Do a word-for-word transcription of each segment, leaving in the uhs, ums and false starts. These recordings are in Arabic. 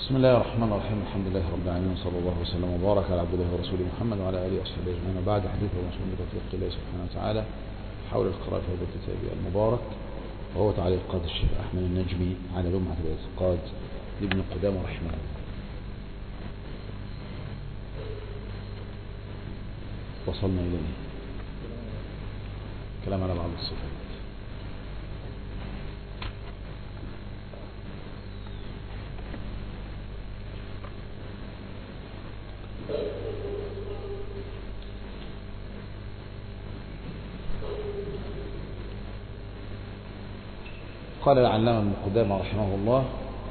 بسم الله الرحمن الرحيم. الحمد لله رب العالمين، صلى الله وسلم وبارك على عبد الله ورسوله محمد وعلى اله وصحبه اجمعين. وبعد، حديث ومسؤول بتوفيق الله سبحانه وتعالى حول القراءة في هذا الكتاب المبارك، وهو تعليقات الشيخ احمد النجمي على لمعة الاعتقاد لابن قدامة رحمه الله. وصلنا الى ايه؟ كلام على بعض الصفات. قال العلامة ابن قدامة رحمه الله: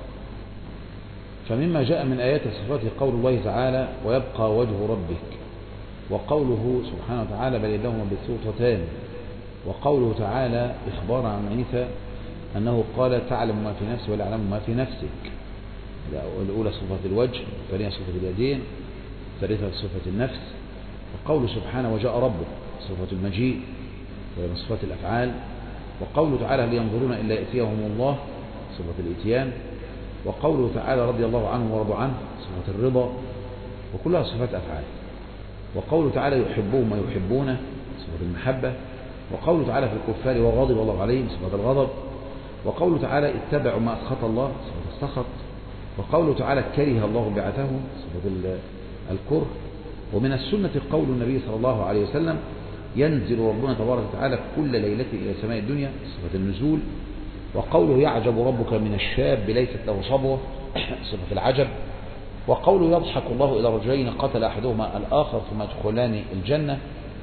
فمما جاء من آيات صفاته قول الله تعالى: ويبقى وجه ربك، وقوله سبحانه وتعالى: بل يداه مبسوطتان، وقوله تعالى إخبارا عن عيسى أنه قال: تعلم ما في نفسي ولا أعلم ما في نفسك. الأولى صفة الوجه، الثانية صفة اليدين، الثالثة صفة النفس. وقوله سبحانه: وجاء ربك، صفة المجيء وهي من صفات الأفعال. وقوله تعالى: هل ينظرون إلا يأتيهم الله، صفة الإتيان. وقوله تعالى: رضي الله عنهم ورضوا عنه، صفة الرضا، وكلها صفات أفعال. وقوله تعالى: يحبون ما يحبونه، صفة المحبة. وقوله تعالى في الكفار: وغضب الله عليهم، صفة الغضب. وقوله تعالى: اتبعوا ما أسخط الله، صفة السخط. وقوله تعالى: كره الله بعثهم، صفة الكره. ومن السنة قول النبي صلى الله عليه وسلم: ينزل ربنا تبارك وتعالى كل ليلة إلى سماء الدنيا، صفة النزول. وقوله: يعجب ربك من الشاب ليست له صبوة، صفة العجب. وقوله: يضحك الله إلى رجلين قتل أحدهما الآخر ثم يدخلان الجنة،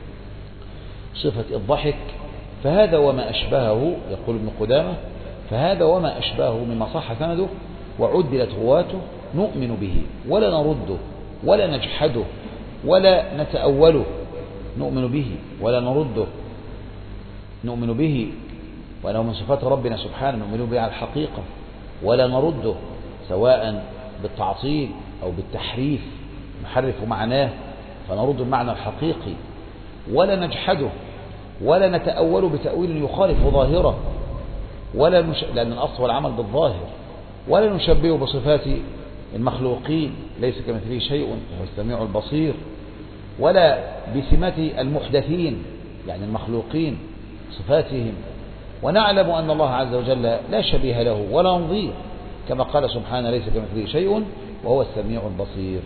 صفة الضحك. فهذا وما أشبهه، يقول ابن قدامة: فهذا وما أشبهه مما صح سنده وعدلت رواته نؤمن به ولا نرده ولا نجحده ولا نتأوله. نؤمن به ولا نرده، نؤمن به وأنه من صفات ربنا سبحانه، نؤمن به على الحقيقة ولا نرده، سواء بالتعطيل أو بالتحريف، نحرف معناه فنرد المعنى الحقيقي. ولا نجحده ولا نتأول بتأويل يخالف ظاهره، ولا نش... لأن الأصل هو العمل بالظاهر. ولا نشبهه بصفات المخلوقين، ليس كمثله شيء وهو السميع البصير. ولا بسمات المحدثين، يعني المخلوقين، صفاتهم. ونعلم أن الله عز وجل لا شبيه له ولا نظير، كما قال سبحانه: ليس كمثله شيء وهو السميع البصير.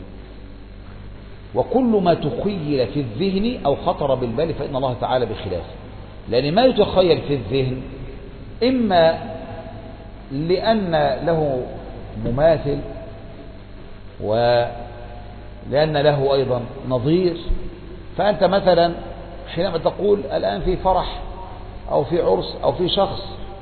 وكل ما تخيل في الذهن أو خطر بالبال فإن الله تعالى بخلافه، لأن ما يتخيل في الذهن إما لأن له مماثل، ولأن له أيضا نظير. فأنت مثلا حينما تقول الآن في فرح أو في عرس أو في شخص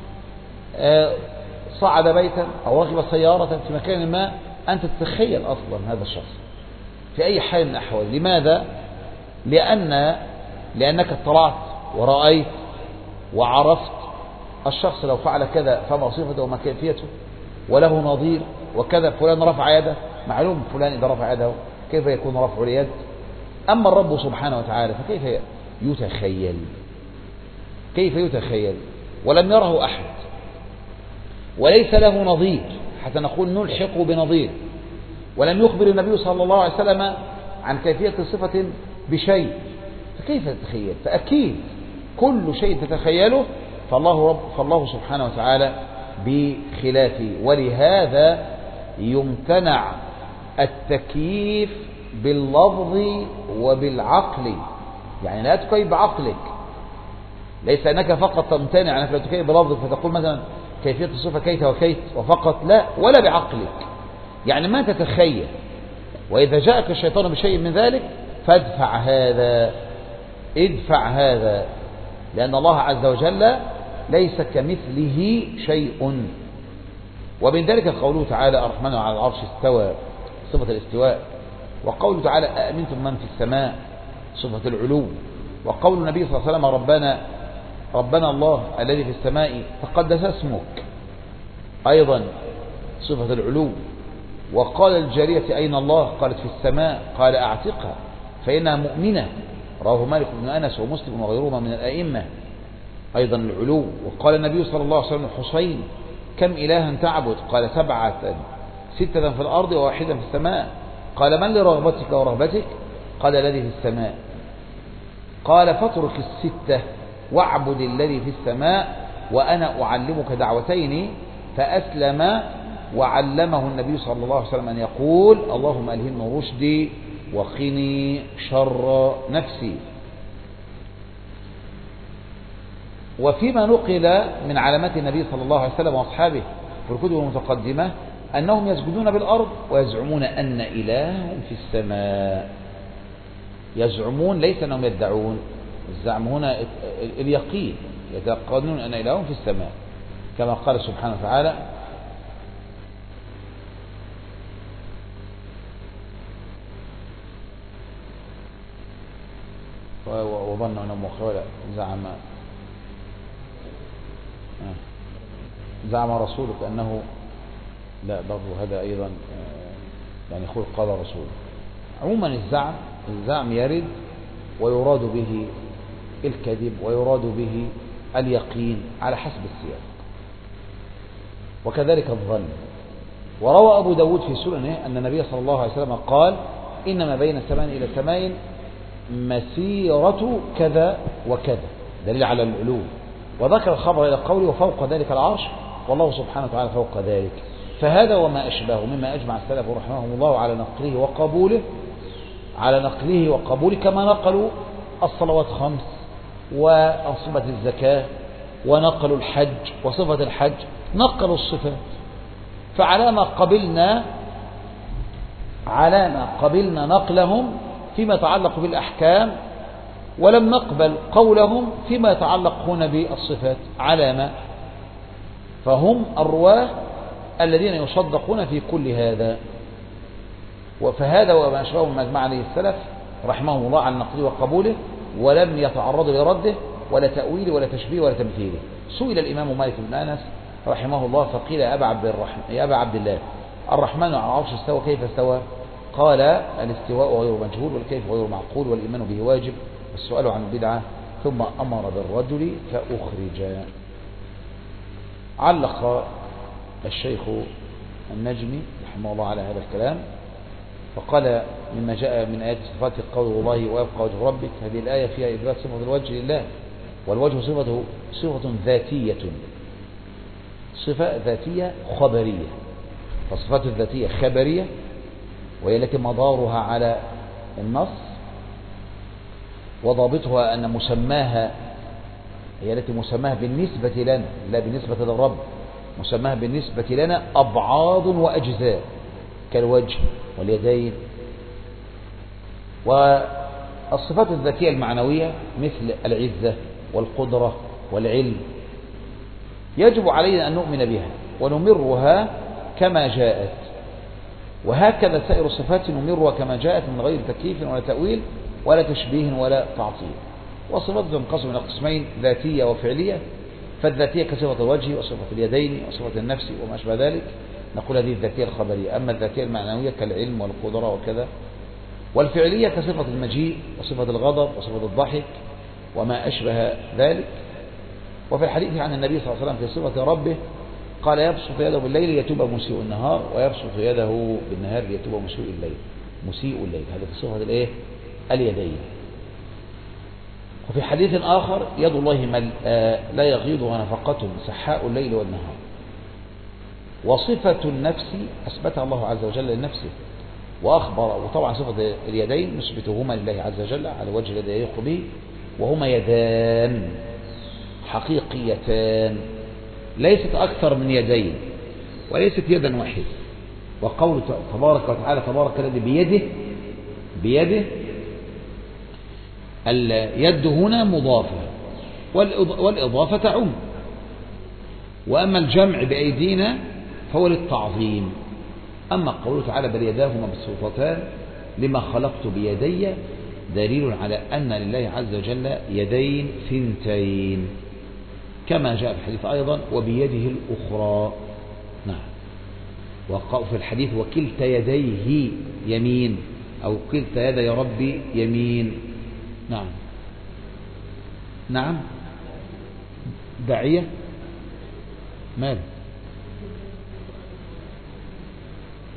صعد بيتا أو ركب سيارة في مكان ما، أنت تتخيل أصلا هذا الشخص في أي حال من الأحوال. لماذا؟ لأن لأنك اطلعت ورأيت وعرفت الشخص لو فعل كذا فما صفته وما كيفيته، وله نظير. وكذا فلان رفع يده، معلوم فلان إذا رفع يده كيف يكون رفع اليد. أما الرب سبحانه وتعالى فكيف يتخيل؟ كيف يتخيل ولم يره أحد وليس له نظير حتى نقول نلحق بنظير، ولم يخبر النبي صلى الله عليه وسلم عن كيفية صفة بشيء، فكيف تتخيل؟ فأكيد كل شيء تتخيله فالله, رب فالله سبحانه وتعالى بخلافه. ولهذا يمتنع التكييف باللفظ وبالعقل، يعني لا تكيف بعقلك، ليس أنك فقط تمتنع أنك لا تكيف بلفظك فتقول مثلا كيفية الصفة كيت وكيت وفقط، لا، ولا بعقلك، يعني ما تتخيل. وإذا جاءك الشيطان بشيء من ذلك فادفع هذا، ادفع هذا، لأن الله عز وجل ليس كمثله شيء. ومن ذلك قوله تعالى: الرحمن على العرش استوى، صفة الاستواء. وقوله تعالى: أأمنتم من في السماء، صفة العلو. وقول النبي صلى الله عليه وسلم: ربنا ربنا الله الذي في السماء تقدس اسمك، أيضا صفة العلو. وقال الجارية: أين الله؟ قالت: في السماء. قال: أعتقها فإنها مؤمنة، رواه مالك بن أنس ومسلم وغيرهما من الأئمة، أيضا العلو. وقال النبي صلى الله عليه وسلم: حسين كم إلها تعبد؟ قال: سبعة ستة في الأرض وواحدا في السماء. قال من لرغبتك ورهبتك؟ قال الذي في السماء. قال فاترك الستة واعبد الذي في السماء وأنا أعلمك دعوتين. فأسلم وعلمه النبي صلى الله عليه وسلم أن يقول اللهم ألهمني رشدي وقني شر نفسي. وفيما نقل من علامات النبي صلى الله عليه وسلم وأصحابه في الكتب المتقدمة أنهم يسجدون بالأرض ويزعمون أن إلههم في السماء. يزعمون ليس أنهم يدعون، الزعم هنا اليقين، يتيقنون أن إلههم في السماء كما قال سبحانه وتعالى وظنوا أنهم مخولة زعم زعم رسولك أنه لا برضو هذا أيضا يعني يقول قال رسول. عموما الزعم الزعم يرد ويراد به الكذب ويراد به اليقين على حسب السياق، وكذلك الظن. وروى أبو داود في سننه أن النبي صلى الله عليه وسلم قال إنما بين السماء إلى السماء مسيرة كذا وكذا، دليل على العلو. وذكر الخبر إلى قوله وفوق ذلك العرش، والله سبحانه وتعالى فوق ذلك. فهذا وما أشبهه مما أجمع السلف رحمهم الله على نقله وقبوله على نقله وقبوله كما نقلوا الصلوات خمس وصفة الزكاة ونقلوا الحج وصفة الحج، نقلوا الصفات. فعلى ما قبلنا على ما قبلنا نقلهم فيما يتعلق بالأحكام، ولم نقبل قولهم فيما يتعلق هنا بالصفات. على ما فهم الرواه الذين يصدقون في كل هذا. فهذا وما أشبهه مما أجمع عليه السلف رحمهم الله على نقله وقبوله، ولم يتعرضوا لرده ولا تأويله ولا تشبيه ولا تمثيله. سئل الإمام مالك بن أنس رحمه الله فقيل يا أبا عبد الرحمن يا أبا عبد الله الرحمن على العرش استوى كيف استوى؟ قال الاستواء غير مجهول والكيف غير معقول والإيمان به واجب والسؤال عن البدعة، ثم أمر بالرجل فأخرج. علق الشيخ النجمي رحمه الله على هذا الكلام فقال مما جاء من آيات صفات قول الله ويبقى وجه ربك، هذه الآية فيها إثبات صفة الوجه لله، والوجه صفته صفة ذاتية، صفة ذاتية خبرية. فالصفات الذاتية خبرية وهي التي مدارها على النص، وضابطها أن مسماها هي التي مسماها بالنسبة لنا لا بالنسبة للرب، مسماها بالنسبة لنا أبعاض وأجزاء كالوجه واليدين. والصفات الذاتية المعنوية مثل العزة والقدرة والعلم يجب علينا أن نؤمن بها ونمرها كما جاءت، وهكذا سائر الصفات نمرها كما جاءت من غير تكييف ولا تأويل ولا تشبيه ولا تعطيل. والصفات تنقسم إلى قسمين ذاتية وفعلية. فالذاتية كصفة الوجه وصفة اليدين وصفة النفس وما أشبه ذلك، نقول هذه الذاتية الخبرية. أما الذاتية المعنوية كالعلم والقدرة وكذا. والفعلية كصفة المجيء وصفة الغضب وصفة الضحك وما أشبه ذلك. وفي الحديث عن النبي صلى الله عليه وسلم في صفة ربه قال يبسط يده بالليل يتوب مسيء النهار، ويبسط يده بالنهار يتوب مسيء الليل مسيء الليل هذا في صفة الايه اليدين. وفي حديث آخر يد الله ملآ لا يغيضها نفقة سحاء الليل والنهار. وصفة النفس أثبتها الله عز وجل لنفسه وأخبر. وطبعا صفة اليدين نثبتهما لله عز وجل على وجه الذي يليق به، وهما يدان حقيقيتان ليست أكثر من يدين وليست يدا واحدة. وقول تبارك وتعالى تبارك الذي بيده بيده اليد هنا مضافة والإضافة تعم. وأما الجمع بأيدينا فهو للتعظيم. أما قوله تعالى بل يداه مبسوطتان لما خلقت بيدي دليل على أن لله عز وجل يدين ثنتين كما جاء في الحديث أيضا وبيده الأخرى. نعم. وفي الحديث وكلتا يديه يمين أو كلتا يدي ربي يمين. نعم نعم داعية ماذا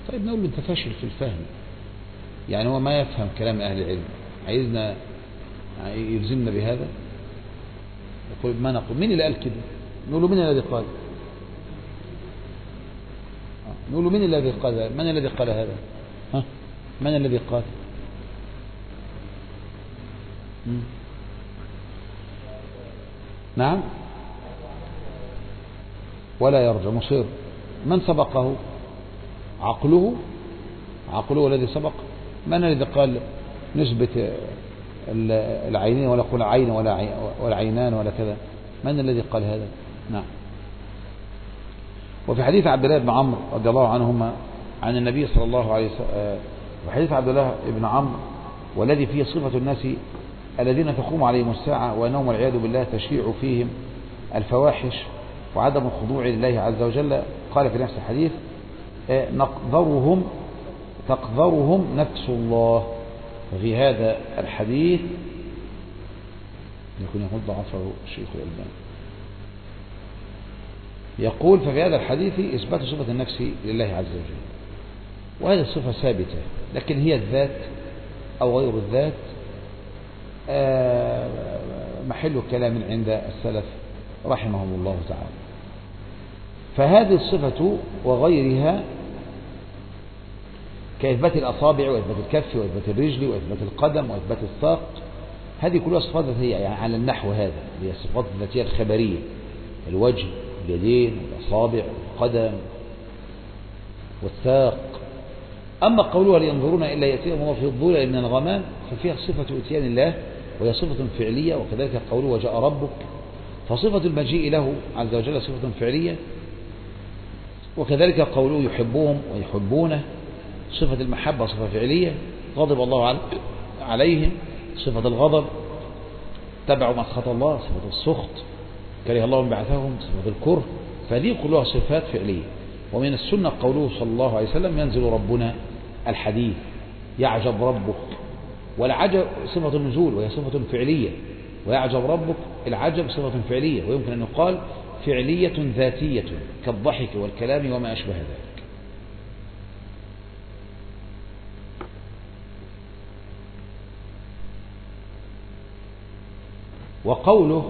طيب نقول له أنت فاشل في الفهم، يعني هو ما يفهم كلام أهل العلم، عايزنا يلزمنا بهذا؟ يقول ما نقول مين اللي قال كده؟ نقول له مين الذي قال؟ نقول له مين الذي قال؟ من الذي قال هذا؟ ها؟ من الذي قال؟ مم. نعم ولا يرجع مصير. من سبقه؟ عقله عقله الذي سبق. من الذي قال نثبت العينين ولا قول عين ولا ولا عينان ولا كذا؟ من الذي قال هذا؟ نعم. وفي حديث عبد الله بن عمرو رضي الله عنهما عن النبي صلى الله عليه وسلم، وحديث عبد الله بن عمرو والذي فيه صفة الناس الذين تقوم عليهم الساعة وأنهم والعياذ بالله تشيع فيهم الفواحش وعدم الخضوع لله عز وجل، قال في نفس الحديث نقذرهم تقذرهم نفس الله. وفي هذا الحديث يكون يقول ضعفه الشيخ الألباني، يقول ففي هذا الحديث إثبات صفة النفس لله عز وجل، وهذه الصفة ثابتة، لكن هي الذات أو غير الذات محل كلام عند السلف رحمهم الله تعالى. فهذه الصفة وغيرها كإثبات الأصابع وإثبات الكف وإثبات الرجل وإثبات القدم وإثبات الساق، هذه كلها صفات ذاتية، يعني على النحو هذا هي الصفات الذاتية الخبرية، الوجه اليدين والأصابع والقدم والساق. أما قولها لينظرون إلا يأتيهم هو في الظلال من الغمام ففيها صفة إتيان الله وهي صفة فعلية، وكذلك قوله وجاء ربك، فصفة المجيء له عز وجل صفة فعلية، وكذلك قوله يحبهم ويحبونه صفة المحبة صفة فعلية، غضب الله عليهم صفة الغضب، تبعوا مسخط الله صفة السخط، كره الله انبعاثهم صفة الكره، فهذه كلها صفات فعلية. ومن السنة قوله صلى الله عليه وسلم ينزل ربنا الحديث يعجب ربك، والعجب صفة النزول وهي صفة فعلية، ويعجب ربك العجب صفة فعلية، ويمكن أن يقال فعلية ذاتية كالضحك والكلام وما أشبه ذلك. وقوله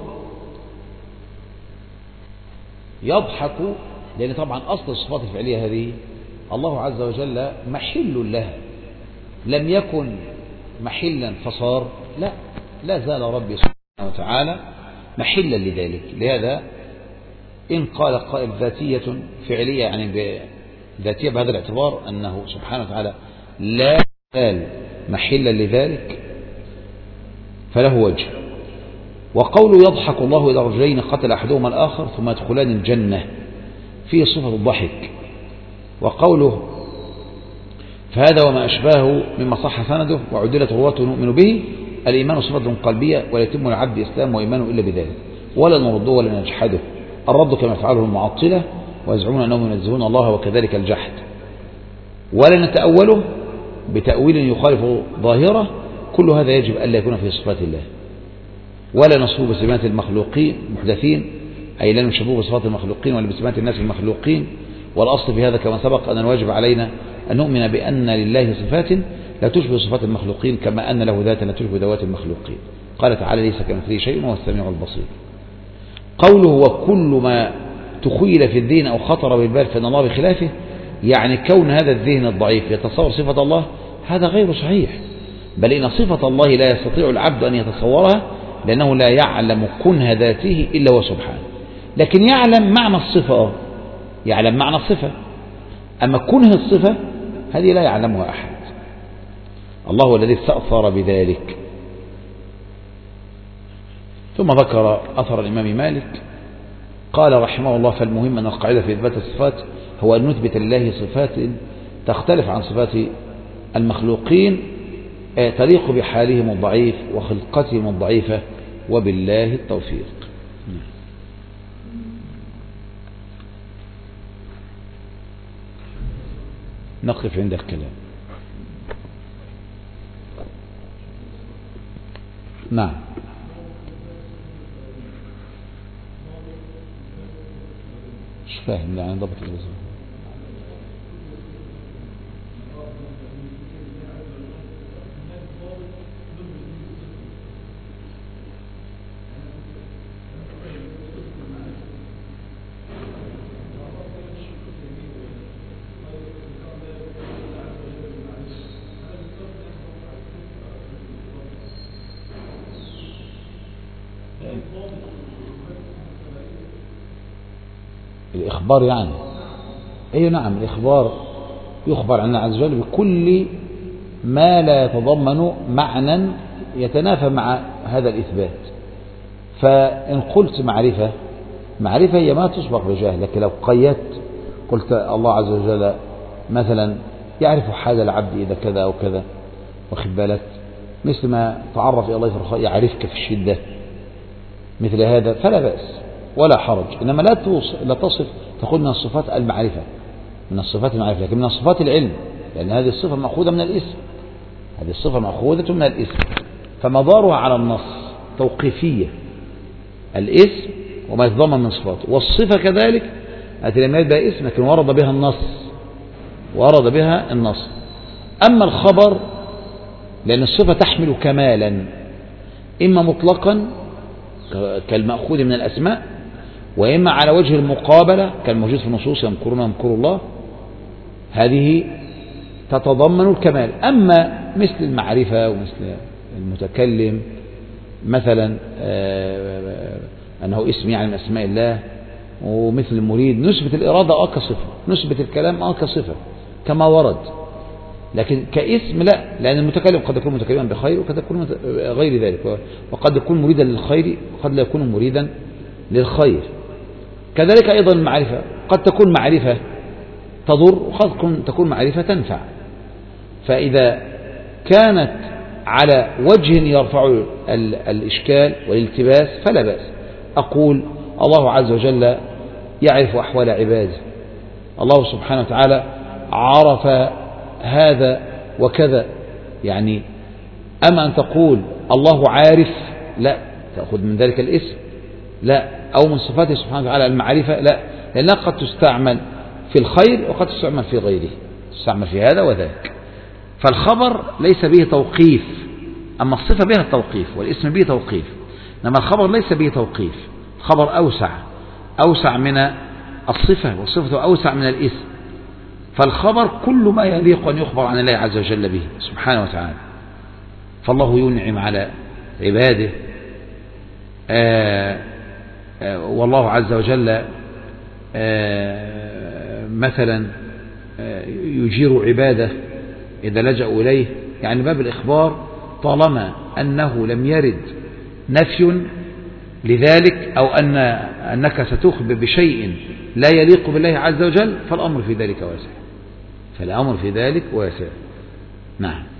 يضحك، لأن طبعا أصل الصفات الفعلية هذه الله عز وجل محل لها، لم يكن محلا فصار، لا لا زال ربي سبحانه وتعالى محلا لذلك. لهذا إن قال قائل ذاتية فعلية يعني ذاتية بهذا الاعتبار أنه سبحانه وتعالى لا زال محلا لذلك فله وجه. وقول يضحك الله إلى رجلين قتل أحدهما الآخر ثم يدخلان الجنة فيه صفة الضحك. وقوله فهذا وما أشباهه مما صح سنده وعدلت رواته نؤمن به، الإيمان صفة قلبية ولا يتم العبد إسلام وإيمانه إلا بذلك، ولا نرده ولا نجحده، الرد كما يفعله المعطلة ويزعمون أنهم ينزهون الله وكذلك الجحد، ولا نتأوله بتأويل يخالف ظاهره، كل هذا يجب ألا يكون في صفات الله. ولا نصفه بصفات المخلوقين محدثين، أي لا نشبهه بصفات المخلوقين ولا بصفات الناس المخلوقين. والأصل في هذا كما سبق أن الواجب علينا أن نؤمن بأن لله صفات لا تشبه صفات المخلوقين كما أن له ذات لا تشبه ذوات المخلوقين. قال تعالى ليس كمثله شيء وهو السميع البصير. قوله وكل ما تخيل في الذهن أو خطر بالبال فإن الله بخلافه، يعني كون هذا الذهن الضعيف يتصور صفة الله هذا غير صحيح، بل إن صفة الله لا يستطيع العبد أن يتصورها لأنه لا يعلم كنه ذاته إلا هو سبحانه، لكن يعلم معنى الصفة، يعلم معنى الصفة، أما كنه الصفة هذه لا يعلمها أحد، الله هو الذي استأثر بذلك. ثم ذكر أثر الإمام مالك قال رحمه الله فالمهم أن القاعدة في إثبات الصفات هو أن نثبت لله صفات تختلف عن صفات المخلوقين تليق بحالهم الضعيف وخلقتهم الضعيفة، وبالله التوفيق. نقف عند الكلام. نعم. مش فاهم يعني ضبط الوزن. الإخبار يعني أي نعم، الإخبار يخبر عن الله عز وجل بكل ما لا يتضمن معنى يتنافى مع هذا الإثبات. فإن قلت معرفة، معرفة هي ما تسبق بجهل، لكن لو قيدت قلت الله عز وجل مثلا يعرف حال العبد إذا كذا أو كذا، واخد بالك، مثل ما تعرف إلى الله في الرخاء يعرفك في الشدة، مثل هذا فلا بأس ولا حرج. إنما لا لا تصف تقول من الصفات المعرفة، من الصفات المعرفة، لكن من الصفات العلم، لأن هذه الصفة مأخوذة من الاسم، هذه الصفة مأخوذة من الاسم، فمدارها على النص توقيفية، الاسم وما يتضمن من صفاته، والصفة كذلك لم يرد بها اسم لكن ورد بها النص، ورد بها النص. أما الخبر لأن الصفة تحمل كمالا، إما مطلقا كالمأخوذ من الأسماء، وإما على وجه المقابلة كالموجود في النصوص يمكرون يمكر الله، هذه تتضمن الكمال. أما مثل المعرفة ومثل المتكلم مثلا أنه اسم يعني من أسماء الله، ومثل المريد نثبت الإرادة آه كصفة، نثبت الكلام آه كصفة كما ورد، لكن كاسم لا، لأن المتكلم قد يكون متكلما بخير وقد يكون غير ذلك، وقد يكون مريدا للخير وقد لا يكون مريدا للخير. كذلك أيضا المعرفة قد تكون معرفة تضر وقد تكون معرفة تنفع. فإذا كانت على وجه يرفع الإشكال والالتباس فلا بأس. أقول الله عز وجل يعرف أحوال عباده، الله سبحانه وتعالى عرف هذا وكذا، يعني أما أن تقول الله عارف لا تأخذ من ذلك الاسم، لا، أو من صفاته سبحانه وتعالى المعرفة لا، لأنها قد تستعمل في الخير وقد تستعمل في غيره، تستعمل في هذا وذاك. فالخبر ليس به توقيف، أما الصفة بها التوقيف والاسم به توقيف، إنما الخبر ليس به توقيف، الخبر أوسع أوسع من الصفة، والصفة أوسع من الاسم. فالخبر كل ما يليق أن يخبر عن الله عز وجل به سبحانه وتعالى. فالله ينعم على عباده، آآ آآ والله عز وجل مثلا يجير عباده إذا لجأوا إليه، يعني باب الإخبار طالما أنه لم يرد نفي لذلك أو أن أنك ستخبر بشيء لا يليق بالله عز وجل فالأمر في ذلك واسع، فالأمر في ذلك واسع. نعم.